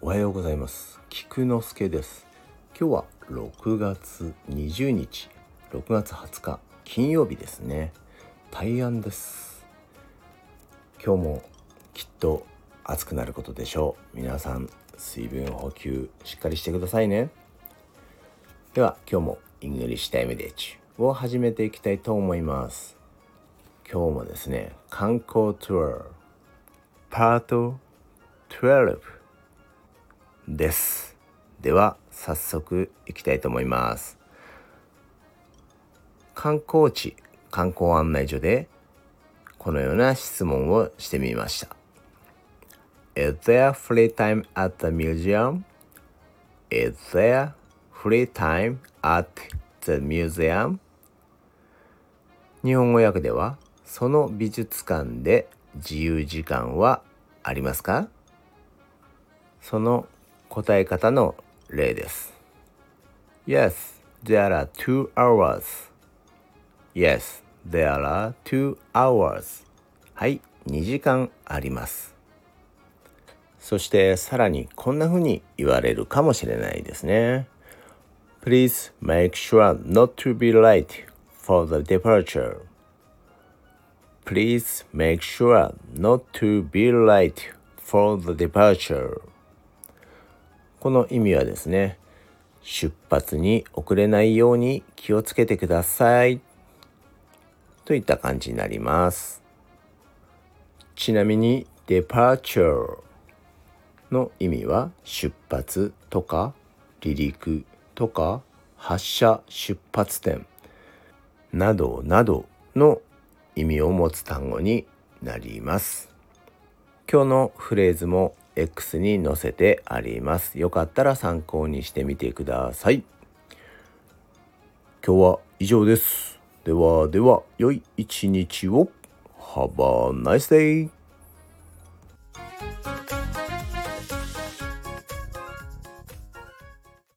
おはようございます。菊之助です。今日は6月20日、6月20日金曜日ですね。大安です。今日もきっと暑くなることでしょう。皆さん水分補給しっかりしてくださいね。では今日もイングリッシュタイムデーチを始めていきたいと思います。今日もですね、観光ツアーパート12です。では早速行きたいと思います。観光地、観光案内所でこのような質問をしてみました。Is there free time at the museum? Is there free time at the museum? 日本語訳では、その美術館で自由時間はありますか？その答え方の例です。Yes, there are 2 hours. Yes, there are 2 hours. はい、2時間あります。そしてさらにこんな風に言われるかもしれないですね。Please make sure not to be late for the departure. Please make sure not to be late for the departure. この意味はですね、出発に遅れないように気をつけてくださいといった感じになります。ちなみに departure の意味は出発とか離陸とか発車出発点などなどの意味を持つ単語になります。今日のフレーズも X に載せてあります。よかったら参考にしてみてください。今日は以上です。では良い一日を。Have a nice day!